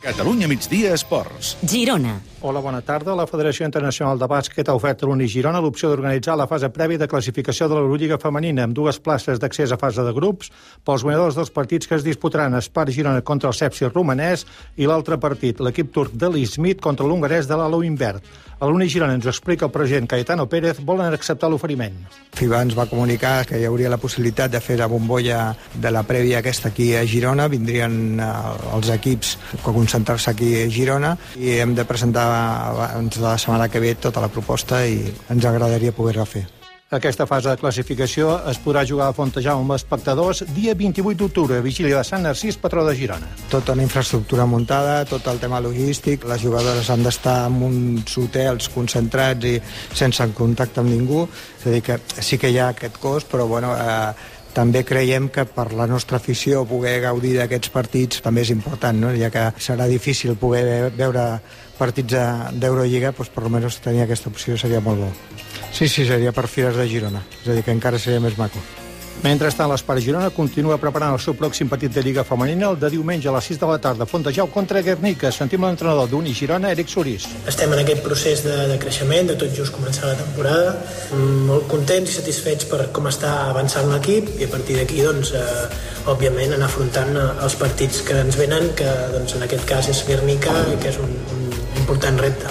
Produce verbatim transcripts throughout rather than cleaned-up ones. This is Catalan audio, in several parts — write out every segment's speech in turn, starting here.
Catalunya Migdia Esports. Girona. Hola, bona tarda. La Federació Internacional de Bàsquet ha ofert a l'Uni Girona l'opció d'organitzar la fase prèvia de classificació de l'Eurolliga femenina amb dues places d'accés a fase de grups pels guanyadors dels partits que es disputaran Espar Girona contra el Sepsi romanès i l'altre partit, l'equip turc de l'Izmit contra l'hongarès de l'Alo Invert. A l'Uni Girona ens ho explica el president Cayetano Pérez, volen acceptar l'oferiment. FIBA ens va comunicar que hi hauria la possibilitat de fer la bombolla de la prèvia aquesta aquí a Girona, vindrien els equips a concentrar-se aquí a Girona i hem de presentar abans de la setmana que ve tota la proposta i ens agradaria poder-la fer. Aquesta fase de classificació es podrà jugar a Fontejau amb espectadors dia vint-i-vuit d'octubre, vigília de Sant Narcís, patró de Girona. Tota la infraestructura muntada, tot el tema logístic, les jugadores han d'estar en uns hotels concentrats i sense contacte amb ningú, és a dir que sí que hi ha aquest cost, però bueno, eh, també creiem que per la nostra afició poder gaudir d'aquests partits també és important, no? Ja que serà difícil poder veure partits d'Eurolliga, doncs per almenys tenir aquesta opció seria molt bo. Sí, sí, seria per Fires de Girona, és a dir, que encara seria més maco. Mentrestant, l'Espar Girona continua preparant el seu pròxim partit de Lliga Femenina el de diumenge a les sis de la tarda a Fontejau contra Guernica. Sentim l'entrenador d'Uni Girona, Eric Sorís. Estem en aquest procés de, de creixement, de tot just començar la temporada, molt contents i satisfets per com està avançant l'equip i a partir d'aquí, doncs, eh, òbviament, anar afrontant els partits que ens venen, que doncs, en aquest cas és Guernica i que és un, un important repte.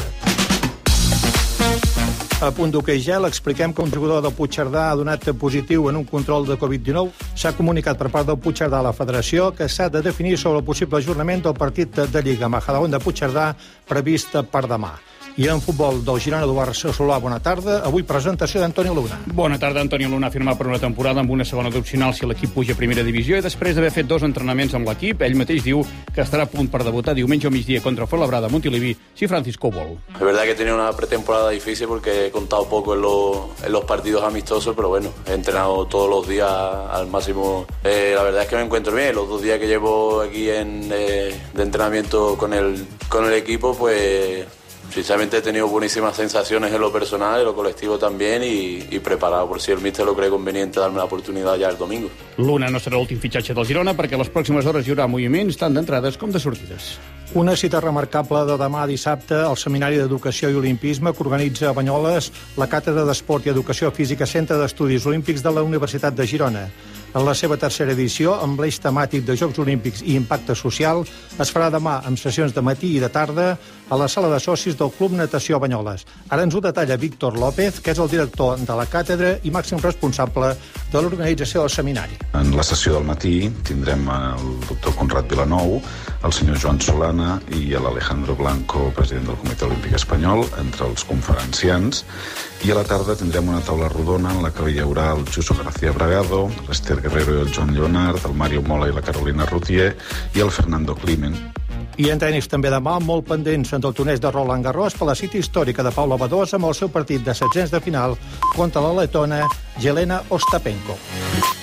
A punt d'hoquei gel, expliquem que un jugador del Puigcerdà ha donat positiu en un control de covid dinou. S'ha comunicat per part del Puigcerdà a la Federació que s'ha de definir sobre el possible ajornament del partit de Lliga Majadahonda Puigcerdà previst per demà. I en futbol del Girona Eduard Solà, bona tarda. Avui presentació d'Antonio Luna. Bona tarda. Antonio Luna ha firmat per una temporada amb una segona d'opcional si l'equip puja a primera divisió i després d'haver fet dos entrenaments amb l'equip, ell mateix diu que estarà a punt per debutar diumenge al migdia contra Fuenlabrada a Montilivi si Francisco vol. Es verdad que he tenido una pretemporada difícil porque he contado poco en, lo, en los partidos amistosos, pero bueno, he entrenado todos los días al máximo. Eh, la verdad es que me encuentro bien. Los dos días que llevo aquí en, eh, de entrenamiento con el, con el equipo, pues sinceramente he tenido buenísimas sensaciones en lo personal, en lo colectivo también y, y preparado por si el míster lo cree conveniente darme la oportunidad ya el domingo. Luna no serà l'últim fitxatge del Girona perquè a les pròximes hores hi haurà moviments tant d'entrades com de sortides. Una cita remarcable de demà dissabte al Seminari d'Educació i Olimpisme que organitza a Banyoles la Càtedra d'Esport i Educació Física Centre d'Estudis Olímpics de la Universitat de Girona. En la seva tercera edició, amb l'eix temàtic de Jocs Olímpics i Impacte Social, es farà demà amb sessions de matí i de tarda a la sala de socis del Club Natació Banyoles. Ara ens ho detalla Víctor López, que és el director de la càtedra i màxim responsable de l'organització del seminari. En la sessió del matí tindrem el doctor Conrad Vilanou, el senyor Joan Solana i l'Alejandro Blanco, president del Comitè Olímpic Espanyol, entre els conferenciants. I a la tarda tindrem una taula rodona en la que hi haurà el Xuso García Bragado, l'Ester Guerrero i el Joan Lleonard, el Mario Mola i la Carolina Rutier i el Fernando Climent. I en tenis també demà, molt pendents del torneig de Roland Garros per la cita històrica de Paula Badosa amb el seu partit de setzents de final contra la letona Jelena Ostapenko.